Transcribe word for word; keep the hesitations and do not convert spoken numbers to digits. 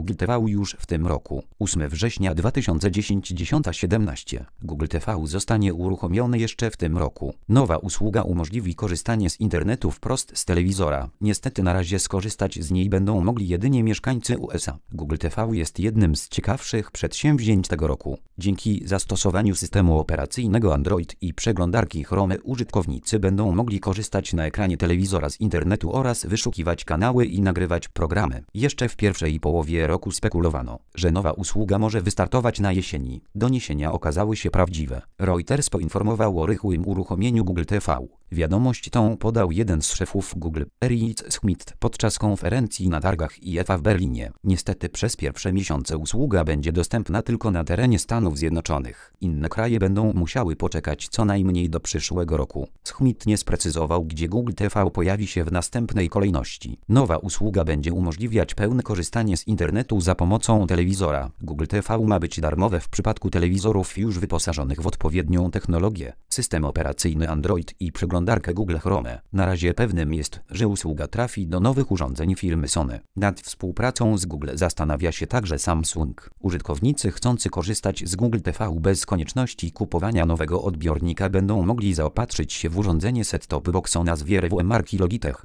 Google T V już w tym roku. ósmego września dwa tysiące dziesiątego siedemnaście. Google T V zostanie uruchomiony jeszcze w tym roku. Nowa usługa umożliwi korzystanie z internetu wprost z telewizora. Niestety na razie skorzystać z niej będą mogli jedynie mieszkańcy U S A. Google T V jest jednym z ciekawszych przedsięwzięć tego roku. Dzięki zastosowaniu systemu operacyjnego Android i przeglądarki Chrome użytkownicy będą mogli korzystać na ekranie telewizora z internetu oraz wyszukiwać kanały i nagrywać programy. Jeszcze w pierwszej połowie roku spekulowano, że nowa usługa może wystartować na jesieni. Doniesienia okazały się prawdziwe. Reuters poinformował o rychłym uruchomieniu Google T V. Wiadomość tą podał jeden z szefów Google, Eric Schmidt, podczas konferencji na targach I F A w Berlinie. Niestety przez pierwsze miesiące usługa będzie dostępna tylko na terenie Stanów Zjednoczonych. Inne kraje będą musiały poczekać co najmniej do przyszłego roku. Schmidt nie sprecyzował, gdzie Google T V pojawi się w następnej kolejności. Nowa usługa będzie umożliwiać pełne korzystanie z internetu za pomocą telewizora. Google T V ma być darmowe w przypadku telewizorów już wyposażonych w odpowiednią technologię, system operacyjny Android i przeglądarkę Google Chrome. Na razie pewnym jest, że usługa trafi do nowych urządzeń firmy Sony. Nad współpracą z Google zastanawia się także Samsung. Użytkownicy chcący korzystać z Google T V bez konieczności kupowania nowego odbiornika będą mogli zaopatrzyć się w urządzenie set-top box o nazwie Revo marki Logitech.